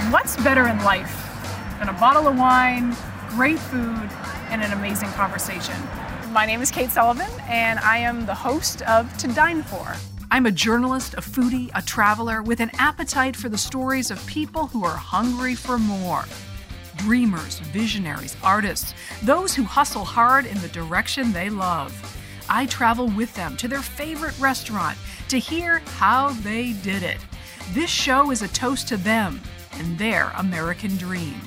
What's better in life than a bottle of wine, great food, and an amazing conversation? My name is Kate Sullivan, and I am the host of To Dine For. I'm a journalist, a foodie, a traveler with an appetite for the stories of people who are hungry for more. Dreamers, visionaries, artists, those who hustle hard in the direction they love. I travel with them to their favorite restaurant to hear how they did it. This show is a toast to them and their American dream.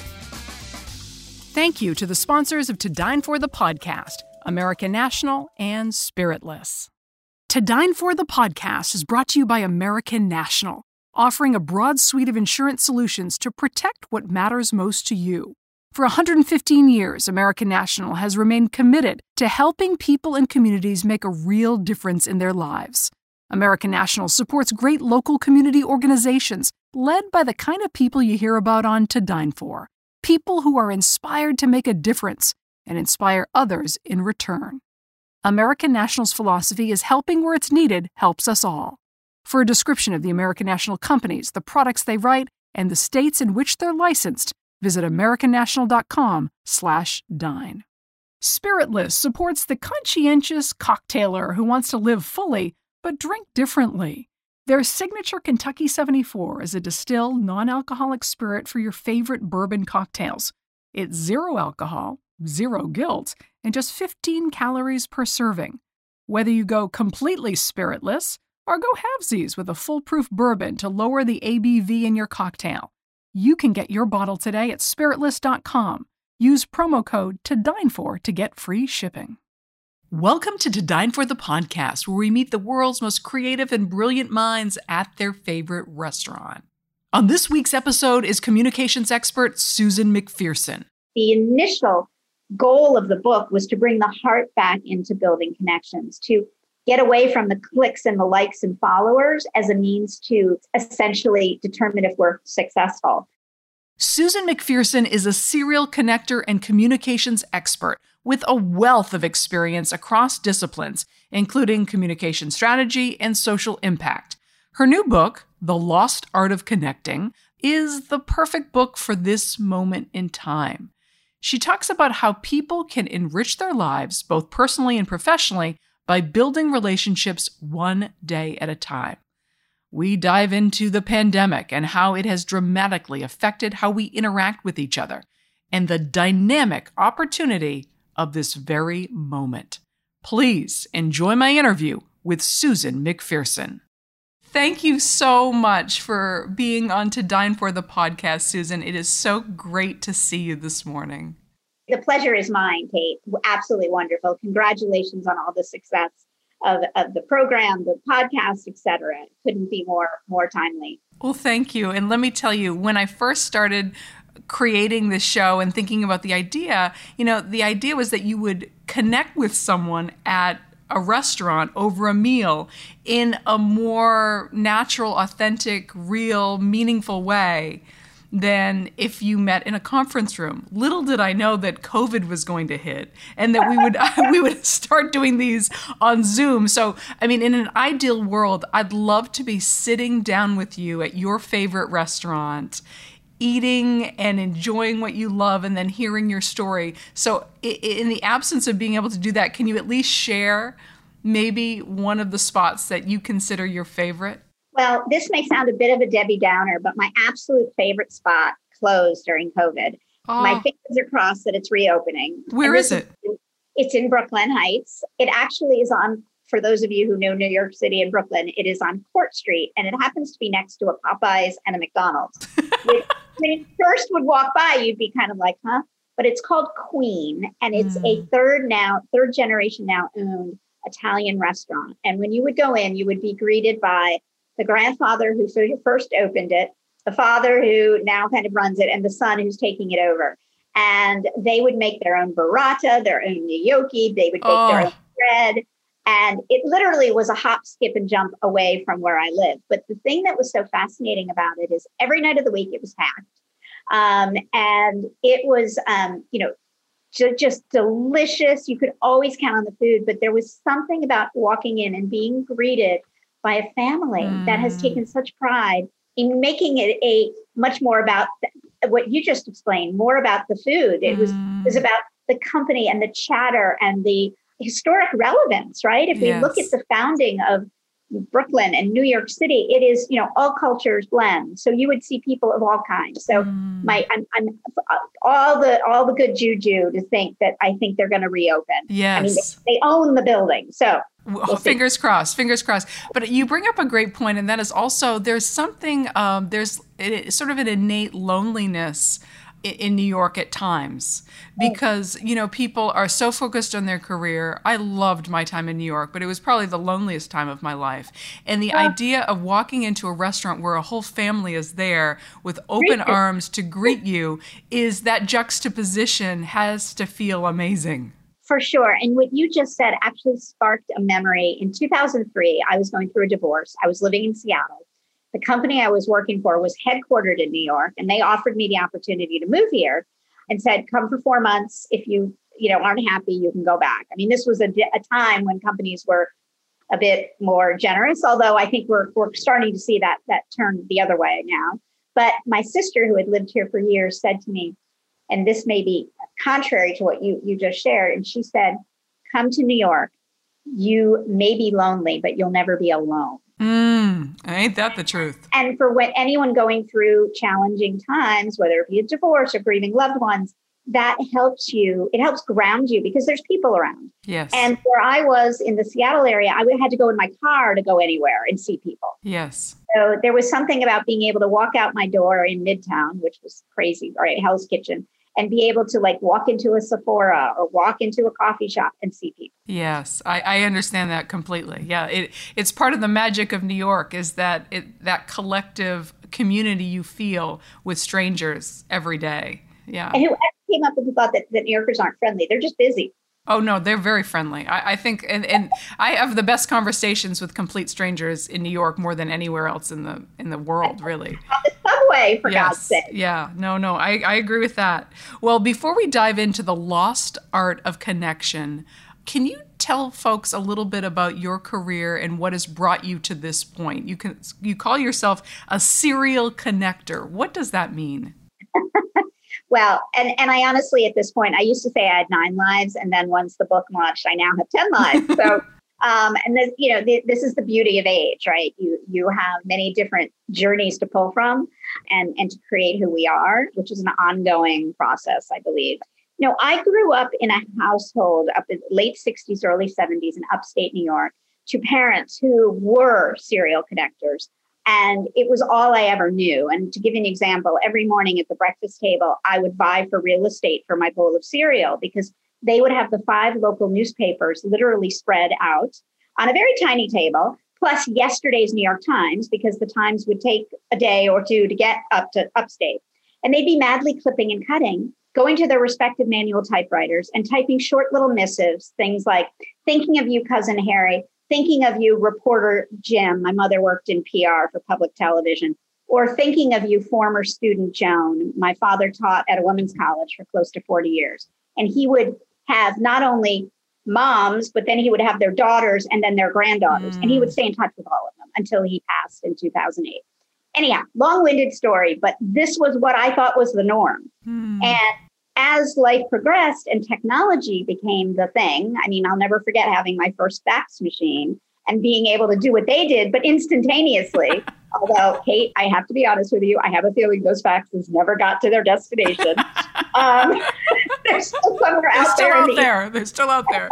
Thank you to the sponsors of To Dine For the podcast, American National and Spiritless. To Dine For the podcast is brought to you by American National, offering a broad suite of insurance solutions to protect what matters most to you. For 115 years, American National has remained committed to helping people and communities make a real difference in their lives. American National supports great local community organizations led by the kind of people you hear about on To Dine For. People who are inspired to make a difference and inspire others in return. American National's philosophy is helping where it's needed helps us all. For a description of the American National companies, the products they write, and the states in which they're licensed, visit americannational.com/dine. Spiritless supports the conscientious cocktailer who wants to live fully but drink differently. Their signature Kentucky 74 is a distilled, non-alcoholic spirit for your favorite bourbon cocktails. It's 0 alcohol, 0 guilt, and just 15 calories per serving. Whether you go completely spiritless or go halvesies with a foolproof bourbon to lower the ABV in your cocktail, you can get your bottle today at spiritless.com. Use promo code TODINEFOR to get free shipping. Welcome to Dine For the podcast, where we meet the world's most creative and brilliant minds at their favorite restaurant. On this week's episode is communications expert Susan McPherson. The initial goal of the book was to bring the heart back into building connections, to get away from the clicks and the likes and followers as a means to essentially determine if we're successful. Susan McPherson is a serial connector and communications expert with a wealth of experience across disciplines, including communication strategy and social impact. Her new book, The Lost Art of Connecting, is the perfect book for this moment in time. She talks about how people can enrich their lives, both personally and professionally, by building relationships one day at a time. We dive into the pandemic and how it has dramatically affected how we interact with each other, and the dynamic opportunity of this very moment. Please enjoy my interview with Susan McPherson. Thank you so much for being on To Dine For the podcast, Susan. It is so great to see you this morning. The pleasure is mine, Kate. Absolutely wonderful. Congratulations on all the success of the program, the podcast, et cetera. It couldn't be more timely. Well, thank you. And let me tell you, when I first started creating this show and thinking about the idea was that you would connect with someone at a restaurant over a meal in a more natural, authentic, real, meaningful way than if you met in a conference room. Little did I know that COVID was going to hit and that we would start doing these on Zoom. So, in an ideal world, I'd love to be sitting down with you at your favorite restaurant, eating and enjoying what you love, and then hearing your story. So in the absence of being able to do that, can you at least share maybe one of the spots that you consider your favorite? Well, this may sound a bit of a Debbie Downer, but my absolute favorite spot closed during COVID. Oh. My fingers are crossed that it's reopening. Where is it? It's in Brooklyn Heights. It actually is on, for those of you who know New York City and Brooklyn, it is on Court Street, and it happens to be next to a Popeyes and a McDonald's. When you first would walk by, you'd be kind of like, huh? But it's called Queen, and it's a third generation now owned Italian restaurant. And when you would go in, you would be greeted by the grandfather who first opened it, the father who now kind of runs it, and the son who's taking it over. And they would make their own burrata, their own gnocchi. They would make their own bread. And it literally was a hop, skip, and jump away from where I live. But the thing that was so fascinating about it is every night of the week it was packed. And it was, just delicious. You could always count on the food, but there was something about walking in and being greeted by a family that has taken such pride in making it a much more about what you just explained, more about the food. It was about the company and the chatter and the historic relevance, right? If we look at the founding of Brooklyn and New York City, it is, all cultures blend. So you would see people of all kinds. So I'm all the good juju to think that I think they're going to reopen. Yes. I mean, they own the building. So fingers crossed. But you bring up a great point, and that is also there's something, there's sort of an innate loneliness in New York at times because, people are so focused on their career. I loved my time in New York, but it was probably the loneliest time of my life. And the idea of walking into a restaurant where a whole family is there with open arms to greet you is that juxtaposition has to feel amazing. For sure. And what you just said actually sparked a memory. In 2003, I was going through a divorce. I was living in Seattle. The company I was working for was headquartered in New York, and they offered me the opportunity to move here and said, come for 4 months. If you aren't happy, you can go back. I mean, this was a time when companies were a bit more generous, although I think we're starting to see that turn the other way now. But my sister, who had lived here for years, said to me, and this may be contrary to what you just shared, and she said, come to New York. You may be lonely, but you'll never be alone. Ain't that the truth? And for anyone going through challenging times, whether it be a divorce or grieving loved ones, that helps you. It helps ground you because there's people around. Yes. And where I was in the Seattle area, I had to go in my car to go anywhere and see people. Yes. So there was something about being able to walk out my door in Midtown, which was crazy, right? Hell's Kitchen, and be able to walk into a Sephora or walk into a coffee shop and see people. Yes, I understand that completely. Yeah, it's part of the magic of New York is that that collective community you feel with strangers every day. Yeah. And who came up with the thought that New Yorkers aren't friendly? They're just busy. Oh, no, they're very friendly. I think, and I have the best conversations with complete strangers in New York more than anywhere else in the world, really. On the subway, for God's sake. Yeah, no, I agree with that. Well, before we dive into the lost art of connection, can you tell folks a little bit about your career and what has brought you to this point? You call yourself a serial connector. What does that mean? Well, and I honestly, at this point, I used to say I had 9 lives. And then once the book launched, I now have 10 lives. So, and then, this is the beauty of age, right? You have many different journeys to pull from and to create who we are, which is an ongoing process, I believe. I grew up in a household up in late 60s, early 70s in upstate New York to parents who were serial connectors. And it was all I ever knew. And to give you an example, every morning at the breakfast table, I would vie for real estate for my bowl of cereal because they would have the 5 local newspapers literally spread out on a very tiny table, plus yesterday's New York Times, because the Times would take a day or two to get up to upstate. And they'd be madly clipping and cutting, going to their respective manual typewriters and typing short little missives, things like, thinking of you, Cousin Harry, thinking of you, reporter Jim. My mother worked in PR for public television. Or thinking of you, former student Joan. My father taught at a women's college for close to 40 years. And he would have not only moms, but then he would have their daughters and then their granddaughters. And he would stay in touch with all of them until he passed in 2008. Anyhow, long-winded story, but this was what I thought was the norm. And as life progressed and technology became the thing, I mean, I'll never forget having my first fax machine and being able to do what they did, but instantaneously. Although, Kate, I have to be honest with you, I have a feeling those faxes never got to their destination. They're still somewhere out there. They're still out there.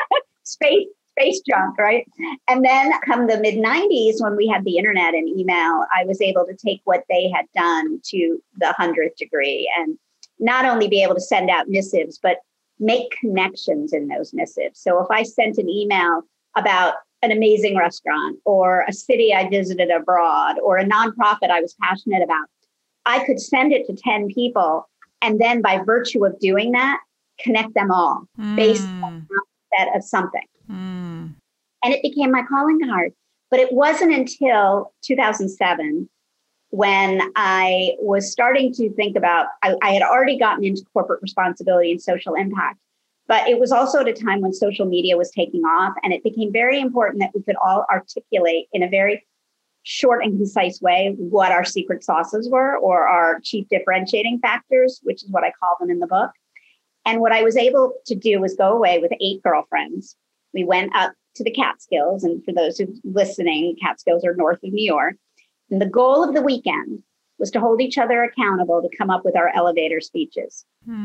Space junk, right? And then come the mid-90s, when we had the internet and email, I was able to take what they had done to the 100th degree and not only be able to send out missives, but make connections in those missives. So if I sent an email about an amazing restaurant or a city I visited abroad or a nonprofit I was passionate about, I could send it to 10 people. And then by virtue of doing that, connect them all based on a set of something. And it became my calling card. But it wasn't until 2007 when I was starting to think about, I had already gotten into corporate responsibility and social impact, but it was also at a time when social media was taking off, and it became very important that we could all articulate in a very short and concise way what our secret sauces were, or our chief differentiating factors, which is what I call them in the book. And what I was able to do was go away with 8 girlfriends. We went up to the Catskills. And for those who are listening, Catskills are north of New York. And the goal of the weekend was to hold each other accountable to come up with our elevator speeches.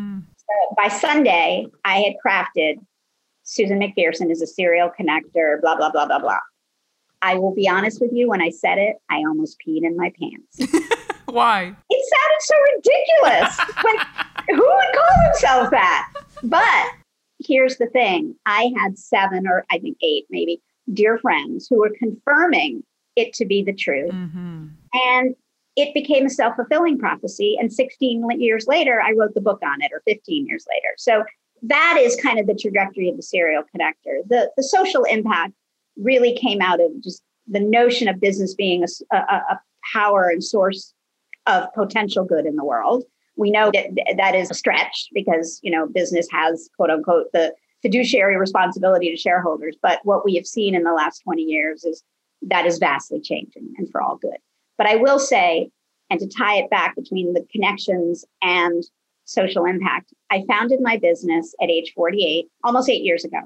So by Sunday, I had crafted Susan McPherson is a serial connector, blah, blah, blah, blah, blah. I will be honest with you, when I said it, I almost peed in my pants. Why? It sounded so ridiculous. Like, who would call themselves that? But here's the thing. I had 7 or I think 8 maybe dear friends who were confirming it to be the truth. Mm-hmm. And it became a self-fulfilling prophecy. And 16 years later, I wrote the book on it, or 15 years later. So that is kind of the trajectory of the serial connector. The social impact really came out of just the notion of business being a power and source of potential good in the world. We know that is a stretch because, business has, quote unquote, the fiduciary responsibility to shareholders. But what we have seen in the last 20 years is that is vastly changing, and for all good. But I will say, and to tie it back between the connections and social impact, I founded my business at age 48, almost 8 years ago.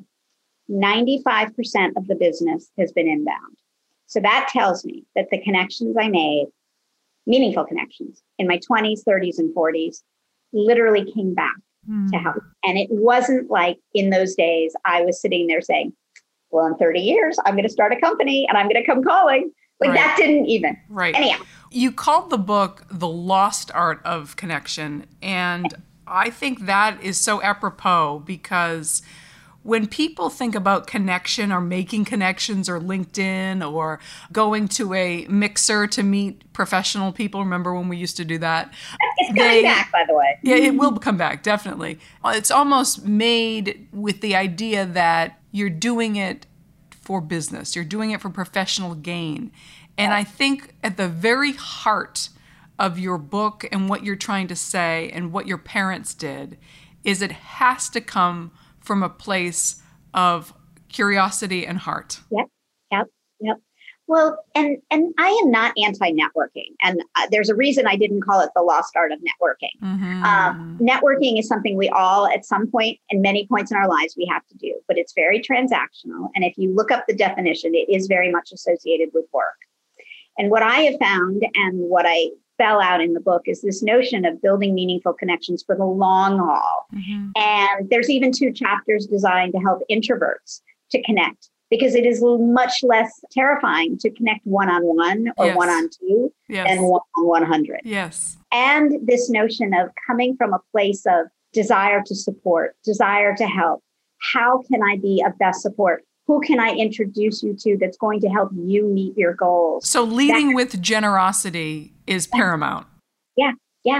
95% of the business has been inbound. So that tells me that the connections I made, meaningful connections in my 20s, 30s, and 40s, literally came back to help. And it wasn't like in those days, I was sitting there saying, well, in 30 years, I'm going to start a company and I'm going to come calling. Like that didn't even. Right. Anyhow. You called the book The Lost Art of Connection. And I think that is so apropos because when people think about connection or making connections or LinkedIn or going to a mixer to meet professional people, remember when we used to do that? It's coming back, by the way. Yeah, it will come back, definitely. It's almost made with the idea that you're doing it for business. You're doing it for professional gain. And I think at the very heart of your book and what you're trying to say and what your parents did is it has to come from a place of curiosity and heart. Yep. Well, and I am not anti-networking. And there's a reason I didn't call it the lost art of networking. Mm-hmm. Networking is something we all, at some point and many points in our lives, we have to do. But it's very transactional. And if you look up the definition, it is very much associated with work. And what I have found and what I spell out in the book is this notion of building meaningful connections for the long haul. Mm-hmm. And there's even 2 chapters designed to help introverts to connect, because it is much less terrifying to connect one-on-one or one-on-2 than one-on-100. Yes. And this notion of coming from a place of desire to support, desire to help. How can I be of best support? Who can I introduce you to that's going to help you meet your goals? So leading with generosity is paramount. Yeah.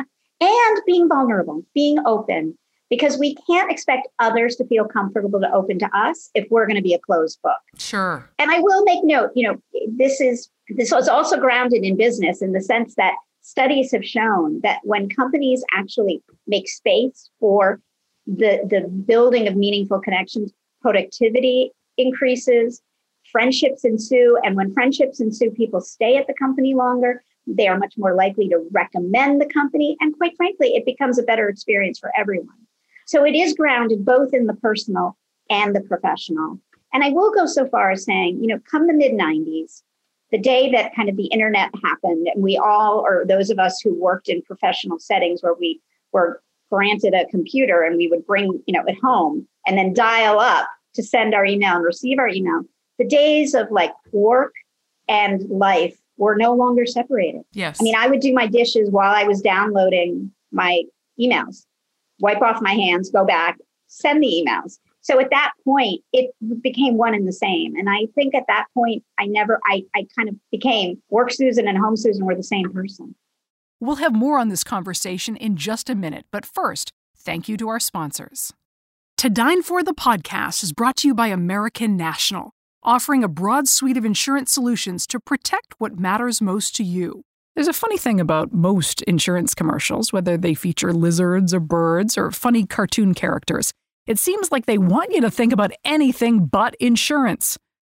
And being vulnerable, being open, because we can't expect others to feel comfortable to open to us if we're going to be a closed book. Sure. And I will make note, this is also grounded in business in the sense that studies have shown that when companies actually make space for the building of meaningful connections, productivity increases, friendships ensue. And when friendships ensue, people stay at the company longer. They are much more likely to recommend the company. And quite frankly, it becomes a better experience for everyone. So it is grounded both in the personal and the professional. And I will go so far as saying, come the mid-90s, the day that kind of the internet happened, and we all, or those of us who worked in professional settings where we were granted a computer and we would bring, at home and then dial up to send our email and receive our email, the days of like work and life were no longer separated. Yes. I mean, I would do my dishes while I was downloading my emails, wipe off my hands, go back, send the emails. So at that point, it became one and the same. And I think at that point, I kind of became work Susan and home Susan were the same person. We'll have more on this conversation in just a minute. But first, thank you to our sponsors. To Dine For the podcast is brought to you by American National, offering a broad suite of insurance solutions to protect what matters most to you. There's a funny thing about most insurance commercials, whether they feature lizards or birds or funny cartoon characters. It seems like they want you to think about anything but insurance.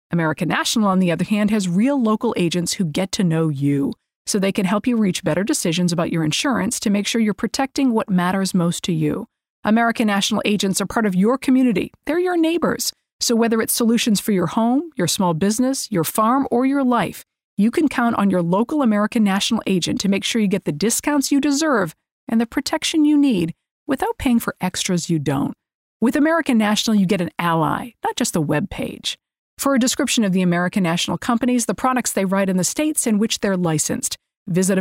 American National, on the other hand, has real local agents who get to know you, so they can help you reach better decisions about your insurance to make sure you're protecting what matters most to you. American National agents are part of your community. They're your neighbors. So whether it's solutions for your home, your small business, your farm, or your life, you can count on your local American National agent to make sure you get the discounts you deserve and the protection you need without paying for extras you don't. With American National, you get an ally, not just a web page. For a description of the American National companies, the products they write, and the states in which they're licensed, visit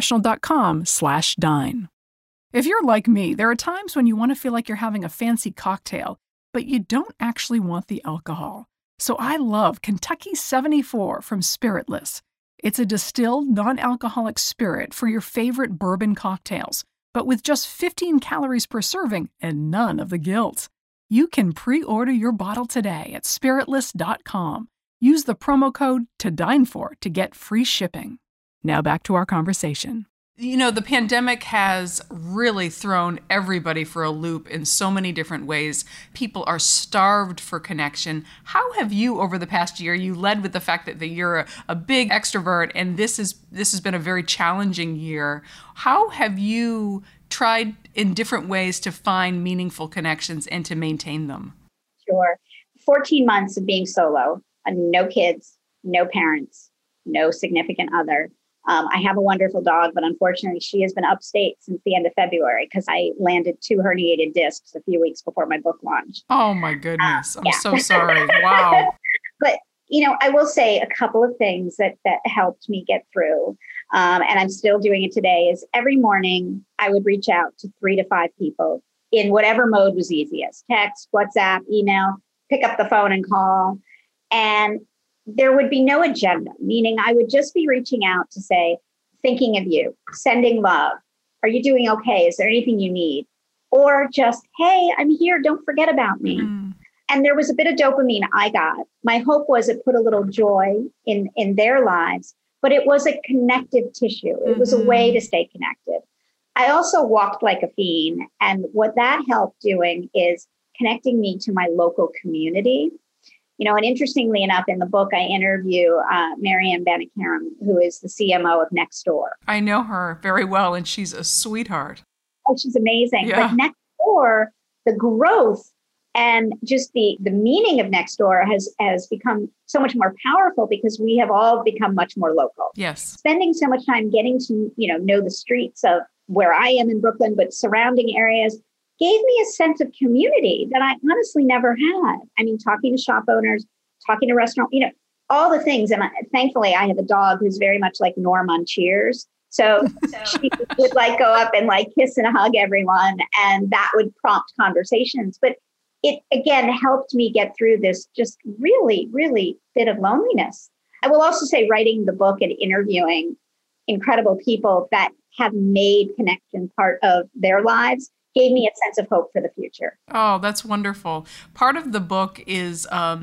americannational.com/dine. If you're like me, there are times when you want to feel like you're having a fancy cocktail, but you don't actually want the alcohol. So I love Kentucky 74 from Spiritless. It's a distilled, non-alcoholic spirit for your favorite bourbon cocktails, but with just 15 calories per serving and none of the guilt. You can pre-order your bottle today at spiritless.com. Use the promo code TODINEFOR to get free shipping. Now back to our conversation. You know, the pandemic has really thrown everybody for a loop in so many different ways. People are starved for connection. How have you, over the past year, you led with the fact that you're a big extrovert, and this has been a very challenging year. How have you tried in different ways to find meaningful connections and to maintain them? Sure. 14 months of being solo, no kids, no parents, no significant other. I have a wonderful dog, but unfortunately she has been upstate since the end of February because I landed 2 herniated discs a few weeks before my book launch. Oh my goodness. I'm so sorry. Wow. But, I will say a couple of things that helped me get through, and I'm still doing it today, is every morning I would reach out to 3 to 5 people in whatever mode was easiest: text, WhatsApp, email, pick up the phone and call. And there would be no agenda, meaning I would just be reaching out to say, thinking of you, sending love. Are you doing okay? Is there anything you need? Or just, hey, I'm here. Don't forget about me. Mm. And there was a bit of dopamine I got. My hope was it put a little joy in their lives, but it was a connective tissue. It was a way to stay connected. I also walked like a fiend. And what that helped doing is connecting me to my local community. And interestingly enough, in the book, I interview Marianne Banikarim, who is the CMO of Nextdoor. I know her very well, and she's a sweetheart. Oh, she's amazing. Yeah. But Nextdoor, the growth and just the meaning of Nextdoor has become so much more powerful because we have all become much more local. Yes. Spending so much time getting to, know the streets of where I am in Brooklyn, but surrounding areas, gave me a sense of community that I honestly never had. I mean, talking to shop owners, talking to restaurant, all the things. And thankfully, I have a dog who's very much like Norm on Cheers. So she would go up and kiss and hug everyone. And that would prompt conversations. But it, again, helped me get through this just really, really bit of loneliness. I will also say writing the book and interviewing incredible people that have made connection part of their lives gave me a sense of hope for the future. Oh, that's wonderful. Part of the book is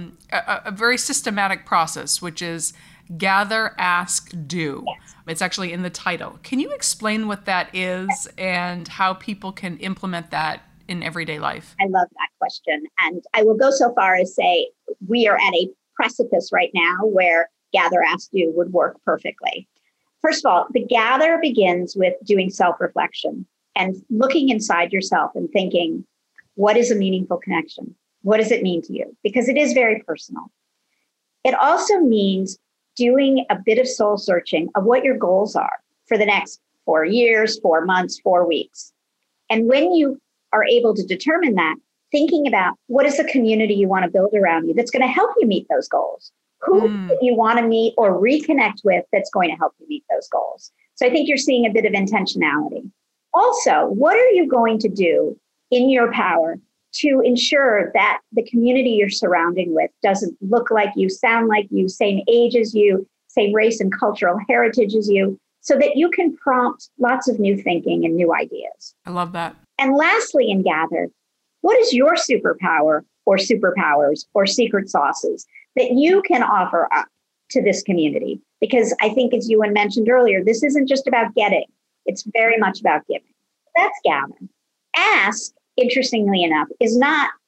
a very systematic process, which is gather, ask, do. Yes. It's actually in the title. Can you explain what that is and how people can implement that in everyday life? I love that question. And I will go so far as say we are at a precipice right now where gather, ask, do would work perfectly. First of all, the gather begins with doing self-reflection and looking inside yourself and thinking, what is a meaningful connection? What does it mean to you? Because it is very personal. It also means doing a bit of soul searching of what your goals are for the next 4 years, 4 months, 4 weeks. And when you are able to determine that, thinking about what is the community you want to build around you that's going to help you meet those goals? Who do you want to meet or reconnect with that's going to help you meet those goals? So I think you're seeing a bit of intentionality. Also, what are you going to do in your power to ensure that the community you're surrounding with doesn't look like you, sound like you, same age as you, same race and cultural heritage as you, so that you can prompt lots of new thinking and new ideas? I love that. And lastly, in Gather, what is your superpower or superpowers or secret sauces that you can offer up to this community? Because I think, as you mentioned earlier, this isn't just about getting. It's very much about giving. That's Gather. Ask, interestingly enough, is not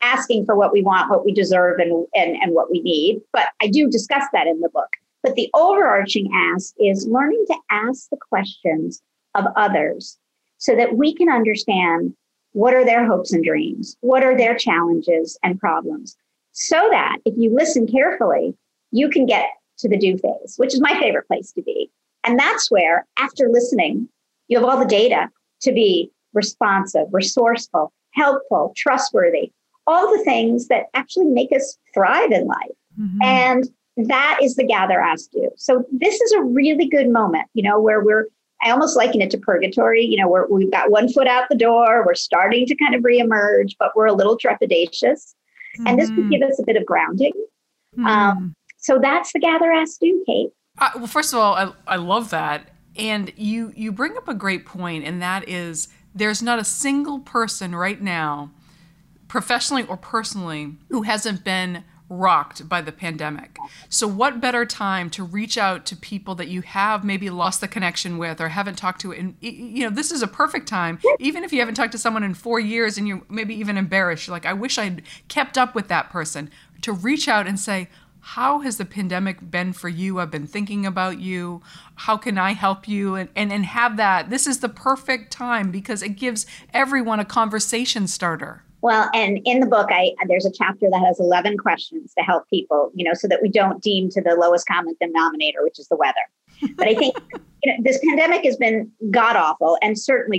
asking for what we want, what we deserve, and what we need. But I do discuss that in the book. But the overarching ask is learning to ask the questions of others so that we can understand what are their hopes and dreams, what are their challenges and problems, so that if you listen carefully, you can get to the do phase, which is my favorite place to be. And that's where, after listening, you have all the data to be responsive, resourceful, helpful, trustworthy, all the things that actually make us thrive in life. Mm-hmm. And that is the gather, ask, do. So this is a really good moment, where I almost liken it to purgatory. We've got one foot out the door. We're starting to kind of reemerge, but we're a little trepidatious. Mm-hmm. And this could give us a bit of grounding. Mm-hmm. So that's the gather, ask, do, Kate. Well, first of all, I love that. And you bring up a great point, and that is there's not a single person right now, professionally or personally, who hasn't been rocked by the pandemic. So what better time to reach out to people that you have maybe lost the connection with or haven't talked to? And, this is a perfect time, even if you haven't talked to someone in 4 years and you're maybe even embarrassed. You're like, I wish I'd kept up with that person, to reach out and say, how has the pandemic been for you? I've been thinking about you. How can I help you? And have that. This is the perfect time because it gives everyone a conversation starter. Well, and in the book, there's a chapter that has 11 questions to help people, so that we don't deem to the lowest common denominator, which is the weather. But I think this pandemic has been god awful and certainly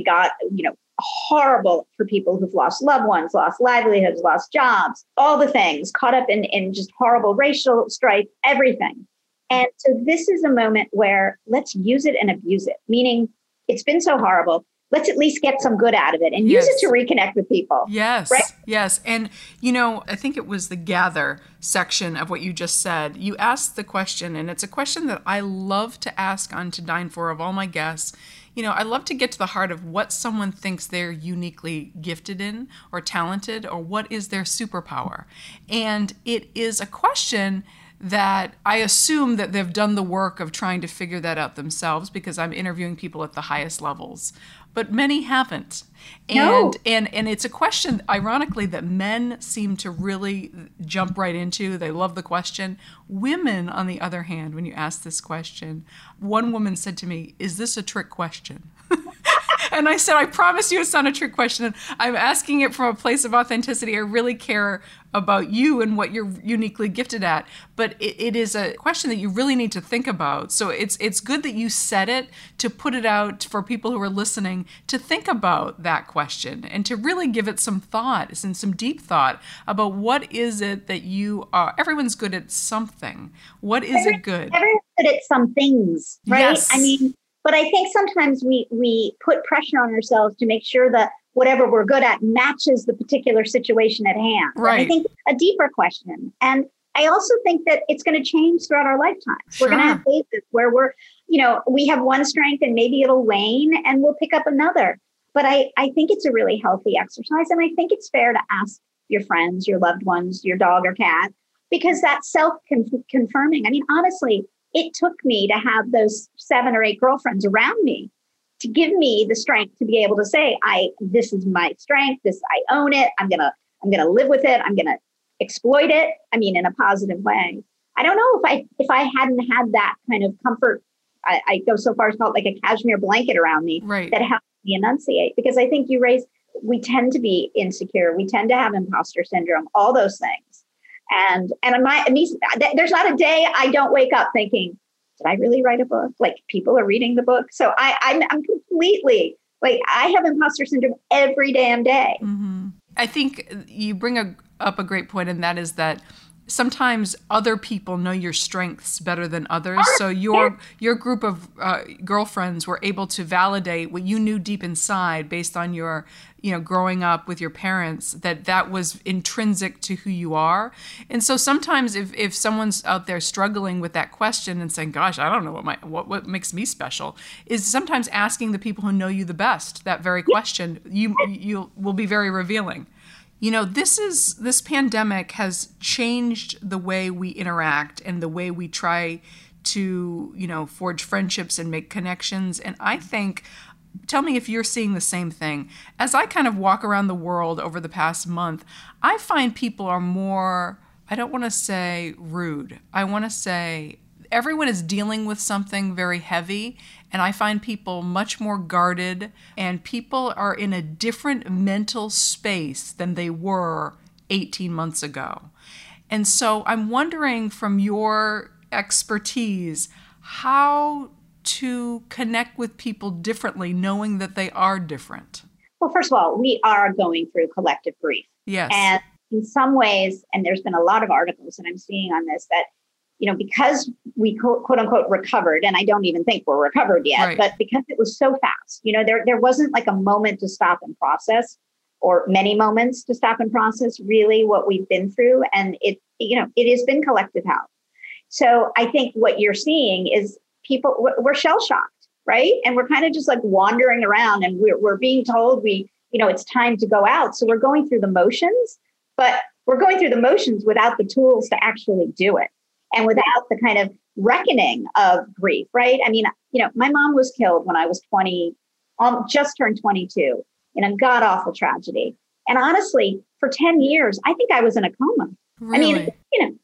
horrible for people who've lost loved ones, lost livelihoods, lost jobs, all the things, caught up in just horrible racial strife, everything. And so this is a moment where let's use it and abuse it, meaning it's been so horrible. Let's at least get some good out of it and use it to reconnect with people. Yes, right? Yes. And, I think it was the gather section of what you just said. You asked the question, and it's a question that I love to ask on To Dine For of all my guests. I love to get to the heart of what someone thinks they're uniquely gifted in or talented, or what is their superpower. And it is a question that I assume that they've done the work of trying to figure that out themselves, because I'm interviewing people at the highest levels, but many haven't. No. And it's a question, ironically, that men seem to really jump right into. They love the question. Women, on the other hand, when you ask this question, one woman said to me, "Is this a trick question?" And I said, I promise you it's not a trick question. I'm asking it from a place of authenticity. I really care about you and what you're uniquely gifted at. But it is a question that you really need to think about. So it's good that you said it, to put it out for people who are listening to think about that question and to really give it some thought and some deep thought about what is it that you are. Everyone's good at something. What is it good? Everyone's good at some things, right? Yes. But I think sometimes we put pressure on ourselves to make sure that whatever we're good at matches the particular situation at hand. Right. And I think a deeper question. And I also think that it's going to change throughout our lifetimes. Sure. We're going to have phases where we have one strength and maybe it'll wane and we'll pick up another. But I think it's a really healthy exercise. And I think it's fair to ask your friends, your loved ones, your dog or cat, because that's self-confirming. Honestly, it took me to have those 7 or 8 girlfriends around me to give me the strength to be able to say, this is my strength. I own it. I'm gonna live with it. I'm gonna exploit it. In a positive way. I don't know if I hadn't had that kind of comfort. I go so far as called like a cashmere blanket around me, right, that helped me enunciate. Because I think we tend to be insecure. We tend to have imposter syndrome. All those things. And there's not a day I don't wake up thinking, did I really write a book? Like, people are reading the book. So I'm completely, I have imposter syndrome every damn day. Mm-hmm. I think you bring up a great point, and that is that sometimes other people know your strengths better than others. So your group of girlfriends were able to validate what you knew deep inside based on your, growing up with your parents, that was intrinsic to who you are. And so sometimes if someone's out there struggling with that question and saying, gosh, I don't know what makes me special, is sometimes asking the people who know you the best that very question, you will be very revealing. This pandemic has changed the way we interact and the way we try to, forge friendships and make connections. And I think tell me if you're seeing the same thing. As I kind of walk around the world over the past month, I find people are more, I don't want to say rude. I want to say everyone is dealing with something very heavy, and I find people much more guarded, and people are in a different mental space than they were 18 months ago. And so I'm wondering, from your expertise, how to connect with people differently, knowing that they are different. Well, first of all, we are going through collective grief. Yes. And in some ways, and there's been a lot of articles that I'm seeing on this, that, because we quote unquote recovered, and I don't even think we're recovered yet, right. But because it was so fast, there wasn't like a moment to stop and process, or many moments to stop and process really what we've been through. And it has been collective hell. So I think what you're seeing is people, we're shell shocked, right? And we're kind of just like wandering around, and we're being told it's time to go out. So we're going through the motions, but we're going through the motions without the tools to actually do it, and without the kind of reckoning of grief, right? I mean, my mom was killed when I was 20, just turned 22, in a god awful tragedy. And honestly, for 10 years, I think I was in a coma. Really? I mean,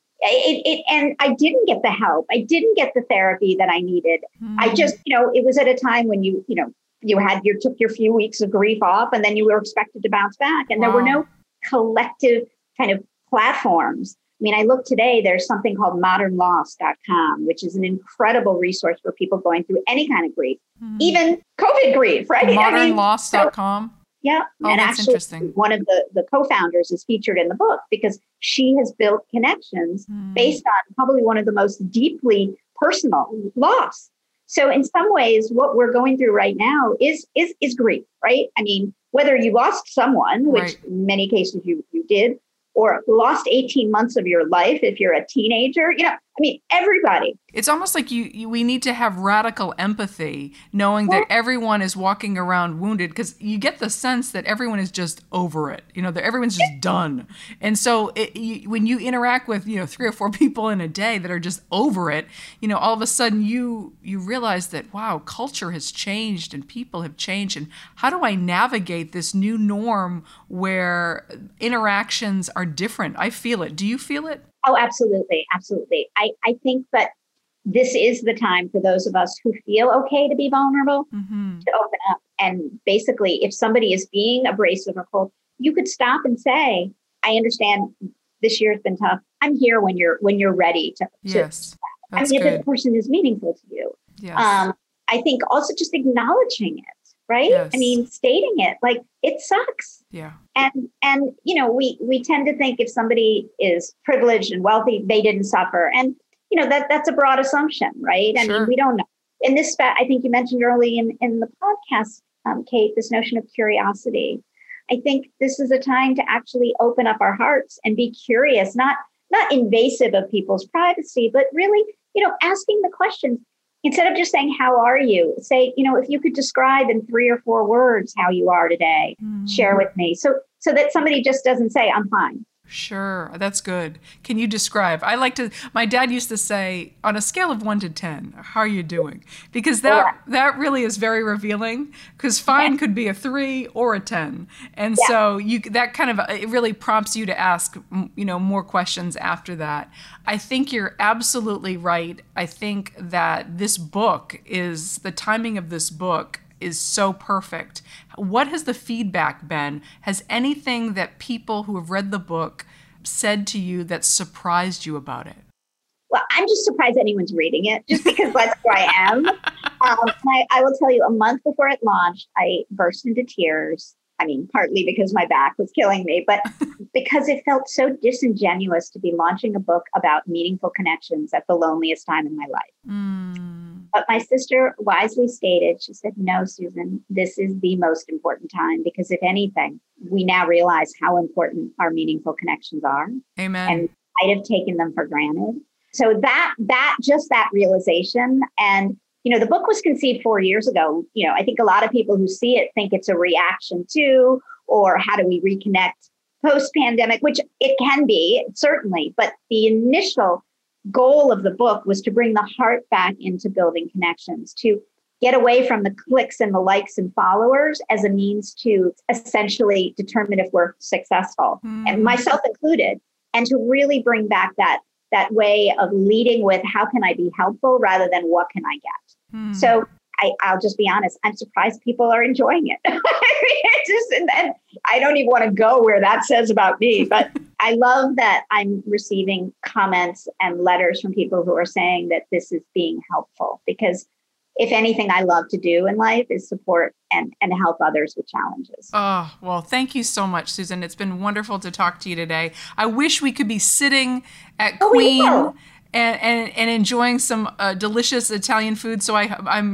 and I didn't get the help. I didn't get the therapy that I needed. I just, it was at a time when you took your few weeks of grief off, and then you were expected to bounce back. And there were no collective kind of platforms. I mean, I look today, there's something called modernloss.com, which is an incredible resource for people going through any kind of grief, even COVID grief, right? Modernloss.com? Yeah. Oh, and that's actually, interesting. one of the co-founders is featured in the book because she has built connections based on probably one of the most deeply personal loss. So in some ways, what we're going through right now is grief, right? I mean, whether you lost someone, which in many cases you did, or lost 18 months of your life if you're a teenager, everybody. It's almost like we need to have radical empathy, knowing that everyone is walking around wounded, because you get the sense that everyone is just over it, that everyone's just done. And so when you interact with, 3 or 4 people in a day that are just over it, all of a sudden you realize that, wow, culture has changed and people have changed. And how do I navigate this new norm where interactions are different? I feel it. Do you feel it? Oh, absolutely. Absolutely. I think that this is the time for those of us who feel okay to be vulnerable to open up. And basically, if somebody is being abrasive or cold, you could stop and say, I understand this year's been tough. I'm here when you're ready to. Yes. That's if good. the person is meaningful to you. Yes. I think also just acknowledging it, right? Yes. I mean, stating it, like, it sucks. Yeah. And we tend to think if somebody is privileged and wealthy, they didn't suffer. And, that's a broad assumption, right? I mean, we don't know. In this, I think you mentioned early in the podcast, Kate, this notion of curiosity. I think this is a time to actually open up our hearts and be curious, not invasive of people's privacy, but really, asking the questions. Instead of just saying, how are you? Say, if you could describe in 3 or 4 words how you are today, share with me. So that somebody just doesn't say, I'm fine. Sure. That's good. Can you describe? My dad used to say, on a scale of 1 to 10, how are you doing? Because that really is very revealing, because fine could be a 3 or a 10. And so that kind of, it really prompts you to ask, more questions after that. I think you're absolutely right. I think that the timing of this book is so perfect. What has the feedback been? Has anything that people who have read the book said to you that surprised you about it? Well, I'm just surprised anyone's reading it, just because that's who I am. I will tell you, a month before it launched, I burst into tears. I mean, partly because my back was killing me, but because it felt so disingenuous to be launching a book about meaningful connections at the loneliest time in my life. But my sister wisely stated, she said, no, Susan, this is the most important time, because if anything, we now realize how important our meaningful connections are. Amen. And might have taken them for granted. So that realization, and the book was conceived 4 years ago. I think a lot of people who see it think it's a reaction to, or how do we reconnect post-pandemic, which it can be, certainly. But the initial goal of the book was to bring the heart back into building connections, to get away from the clicks and the likes and followers as a means to essentially determine if we're successful, and myself included, and to really bring back that way of leading with how can I be helpful rather than what can I get. So I'll just be honest, I'm surprised people are enjoying it. And then I don't even want to go where that says about me, but I love that I'm receiving comments and letters from people who are saying that this is being helpful, because if anything I love to do in life is support and help others with challenges. Oh, well, thank you so much, Susan. It's been wonderful to talk to you today. I wish we could be sitting at Queen and enjoying some delicious Italian food. So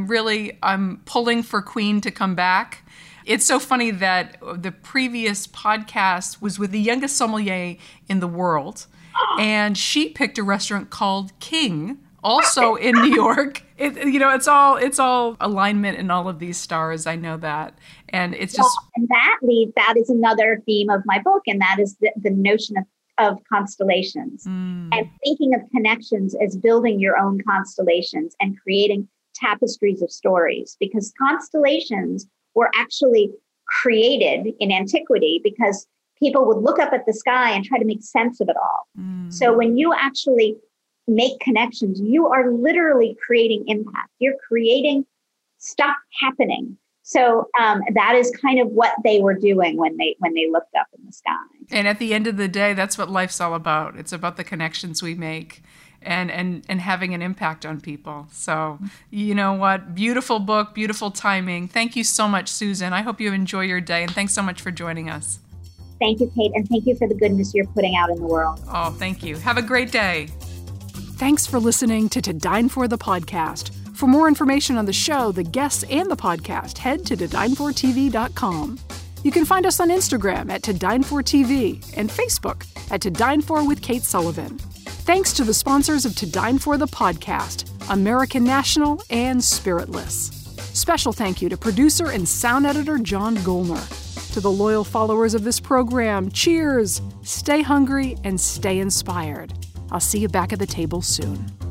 I'm pulling for Queen to come back. It's so funny that the previous podcast was with the youngest sommelier in the world, and she picked a restaurant called King, also in New York. It's all alignment in all of these stars. I know that, and it's just and that is another theme of my book, and that is the notion of constellations and thinking of connections as building your own constellations and creating tapestries of stories, because constellations were actually created in antiquity because people would look up at the sky and try to make sense of it all. So when you actually make connections, you are literally creating impact. You're creating stuff happening. So that is kind of what they were doing when they looked up in the sky. And at the end of the day, that's what life's all about. It's about the connections we make and having an impact on people. So you know what? Beautiful book, beautiful timing. Thank you so much, Susan. I hope you enjoy your day, and thanks so much for joining us. Thank you, Kate, and thank you for the goodness you're putting out in the world. Oh, thank you. Have a great day. Thanks for listening to Dine For the podcast. For more information on the show, the guests, and the podcast, head to todinefortv.com. You can find us on Instagram at todinefortv and Facebook at To Dine For with Kate Sullivan. Thanks to the sponsors of To Dine For the podcast, American National and Spiritless. Special thank you to producer and sound editor John Golner. To the loyal followers of this program, cheers, stay hungry, and stay inspired. I'll see you back at the table soon.